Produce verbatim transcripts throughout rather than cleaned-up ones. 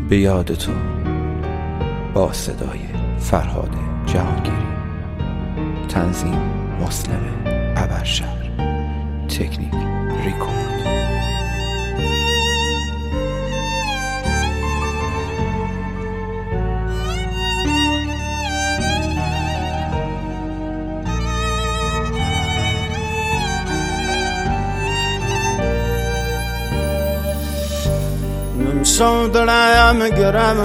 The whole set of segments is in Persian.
به یاد تو با صدای فرهاد جهانگیری. تنظیم مسلم ابرشهر. تکنیک ریکورد. شو دلم گرم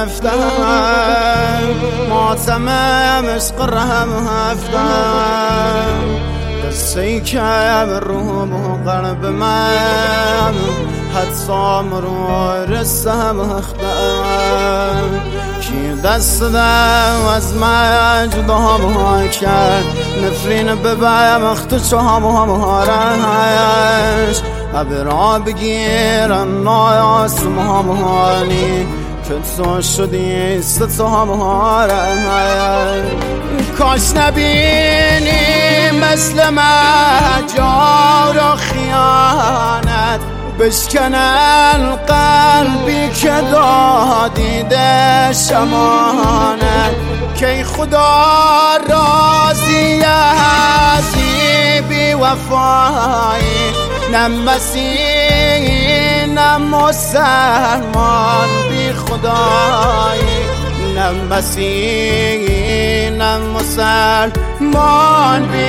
هفتم معتمم اشقرهم هفتم دستی کم روم و قلب من حتی مرو رسم اختم کی دست دم از من جدا هم کرد نفرین ببایم اخت چه هم هم هارش ابرا بگیرن نایاس مهمانی که تو شدی ست همهاره کاش نبینی مثل من جار و خیانت بشکنن قلبی که دادی ده شمانت که خدا راضی هستی بی وفایی نم مسیح نم مسلمان بی خدایی نم مسیح نم مسلمان بی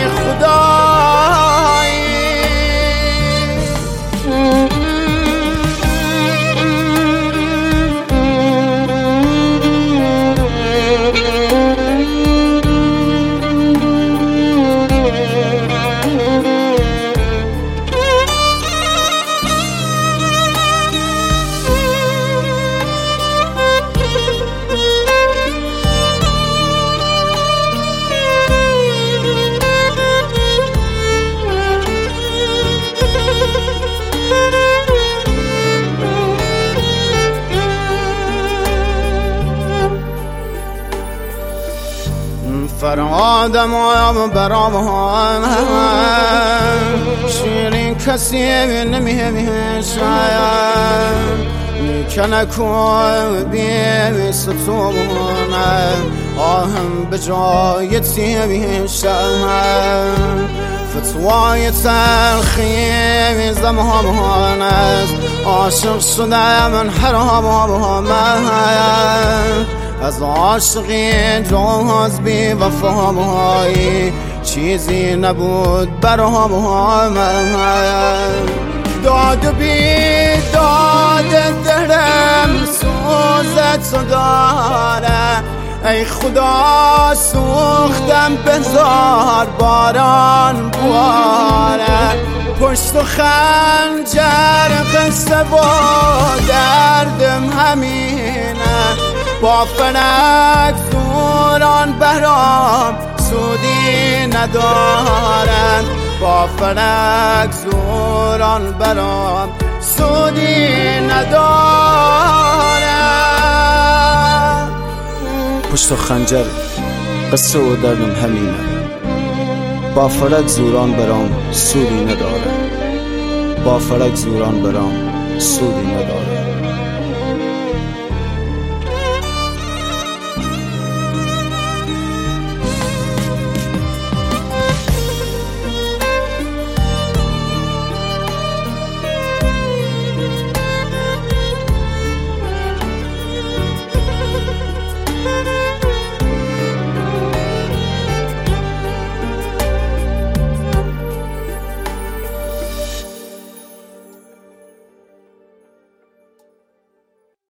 خدایی فرهادم و برام هم شیرین کسی نمیه شاید میکنه کن بیم ستونه آهم به جای تیمی شاید فتوای تلخی زمان است عاشق شده من حرام هم از عاشقی جواز بی وفامایی چیزی نبود برام هم داد بی داد دلم سوزت داره ای خدا سوختم بذار باران باره پشت و خنجر قصه و دردم همینه با فلک زوران برام سودی ندارن با فلک زوران برام سودی ندارن پشت و خنجر قصه و دردم همینه با فلک زوران برام سودی ندارن با فلک زوران برام سودی ندارن